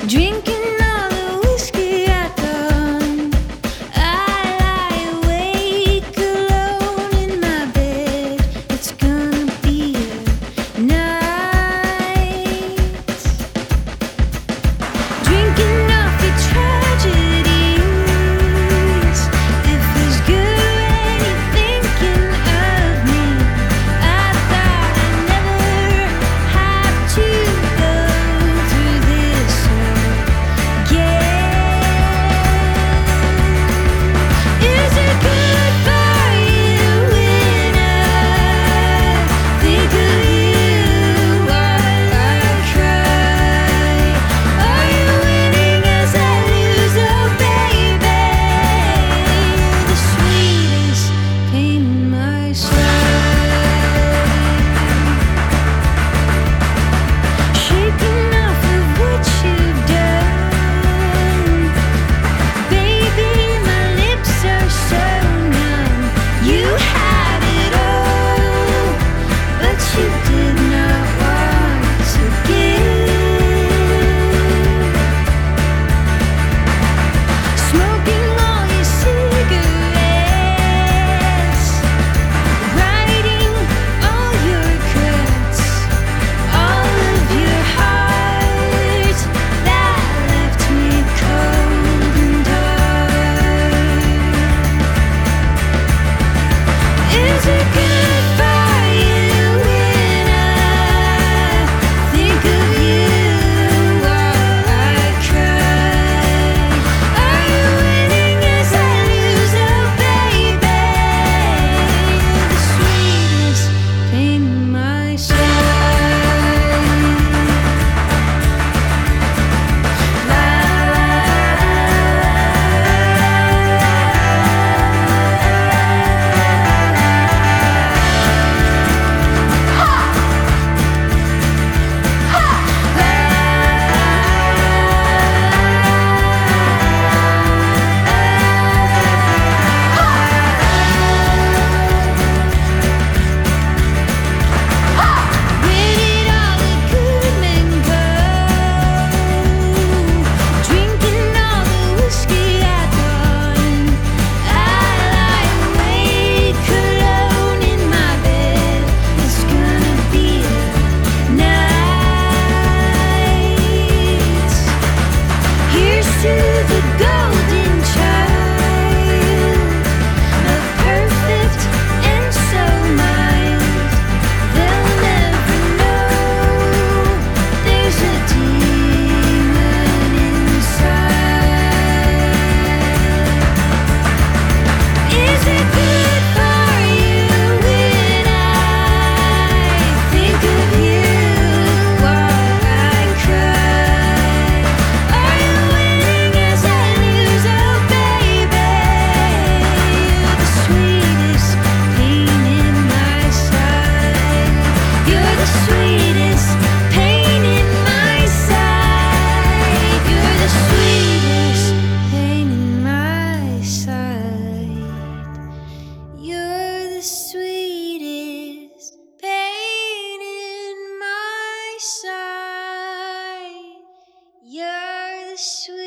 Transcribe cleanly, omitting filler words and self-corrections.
Drinking all the whiskey at dawn, I lie awake alone in my bed. It's gonna be a night. Drinking off your tragedies. It feels good when you're thinking of me. I thought I'd never have to go through this again. Is it good for you when I think of you while I cry? Are you winning as I lose? Oh baby, you're the sweetest pain in my side. Shaking off of what you've done, baby, my lips are so numb. You had it all, but you did not want to give. Smoking all your cigarettes, writing all your regrets, all of your heart that left me cold and dark. Is it good for you when I think of you while I cry? Are you winning as I lose? Oh baby, you're the sweetest pain in my side. La Where did all the good men go? Drinking all the whiskey at dawn, I lie awake alone in my bed. It's gonna be a night. Here's to the golden child, of perfect and so mild. They'll never know there's a demon inside. Is it good for you when I think of you while I cry? Are you winning as I lose? Oh baby, you're the sweetest pain in my side. You're the sweetest pain in my side. You're the sweetest pain in my side. You're the sweetest pain in my side. You're the sweetest.